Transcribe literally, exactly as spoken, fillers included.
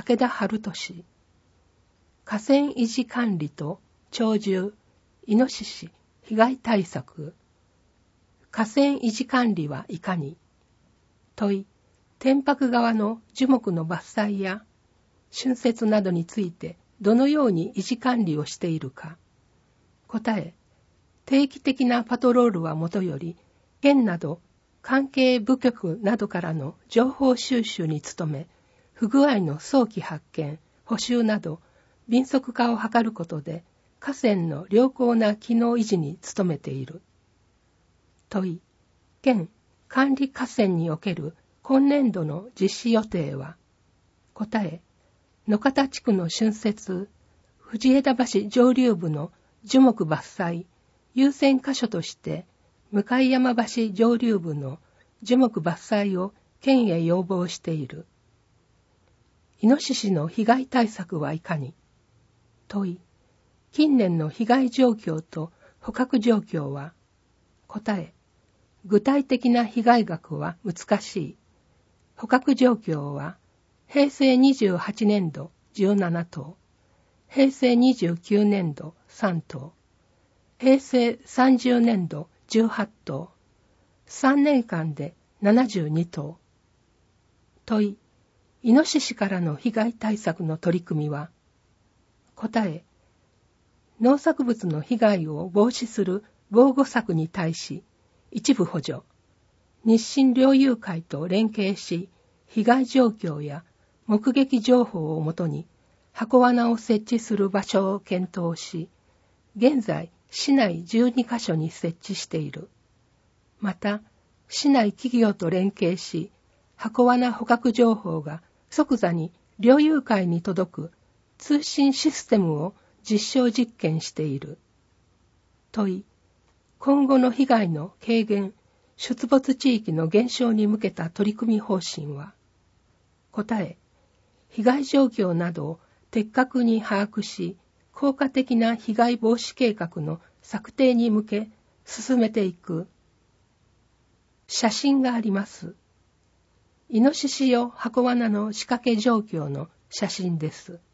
武田春俊。河川維持管理と鳥獣、イノシシ、被害対策。河川維持管理はいかに？問い、天白側の樹木の伐採や浚渫などについてどのように維持管理をしているか。答え、定期的なパトロールはもとより、県など関係部局などからの情報収集に努め、不具合の早期発見、補修など、敏速化を図ることで、河川の良好な機能維持に努めている。問い、県管理河川における今年度の実施予定は？答え、野方地区の浚渫、藤枝橋上流部の樹木伐採、優先箇所として、向山橋上流部の樹木伐採を県へ要望している。イノシシの被害対策はいかに？問い、近年の被害状況と捕獲状況は？答え、具体的な被害額は難しい。捕獲状況は、平成にじゅうはちねんどじゅうななとう、平成にじゅうきゅうねんどさんとう、平成さんじゅうねんどじゅうはちとう、さんねんかんでななじゅうにとう。問い、イノシシからの被害対策の取り組みは？答え、農作物の被害を防止する防護策に対し、一部補助、日清猟友会と連携し、被害状況や目撃情報をもとに箱罠を設置する場所を検討し、現在市内じゅうにかしょに設置している。また、市内企業と連携し、箱罠捕獲情報が即座に猟友会に届く通信システムを実証実験している。問い、今後の被害の軽減、出没地域の減少に向けた取り組み方針は？答え、被害状況などを的確に把握し、効果的な被害防止計画の策定に向け進めていく。写真があります。イノシシ用箱罠の仕掛け状況の写真です。